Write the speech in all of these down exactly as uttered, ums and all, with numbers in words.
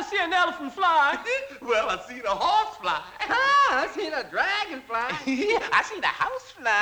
see an elephant fly. Well, I seen a horse fly. Ah, I seen a dragonfly. I seen a house fly.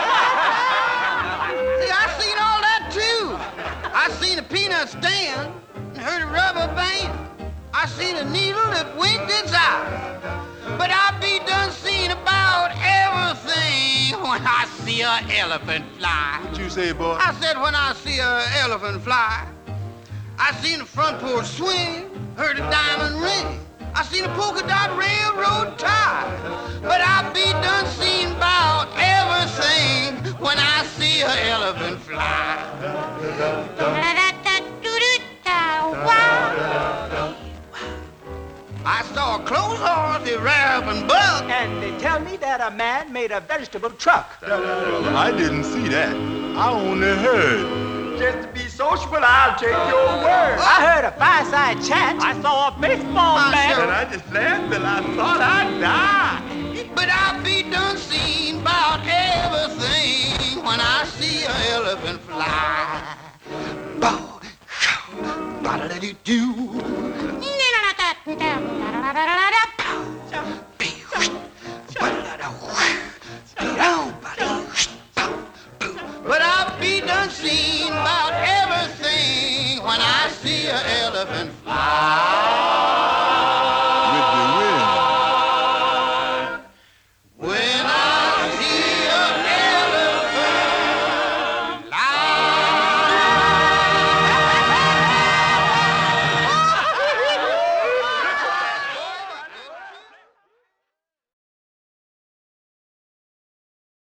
See, I seen all that too. I seen a peanut stand and heard a rubber band. I seen a needle that winked its eye. But I be done seen about everything when I see a elephant fly. What you say, boy? I said when I see a elephant fly. I seen the front porch swing, heard a diamond ring. I seen a polka dot railroad tie. But I be done seen about everything when I see a elephant fly. I saw a clothes horse, a raven buck. And they tell me that a man made a vegetable truck. I didn't see that. I only heard. Just to be sociable, I'll take your word. I heard a fireside chat. I saw a baseball I bat. sure- And I just laughed till I thought I'd die. But I be done seen about everything when I see an elephant fly. Bow, ba-da-da-doo-doo. But I be done seen about everything when I see an elephant fly.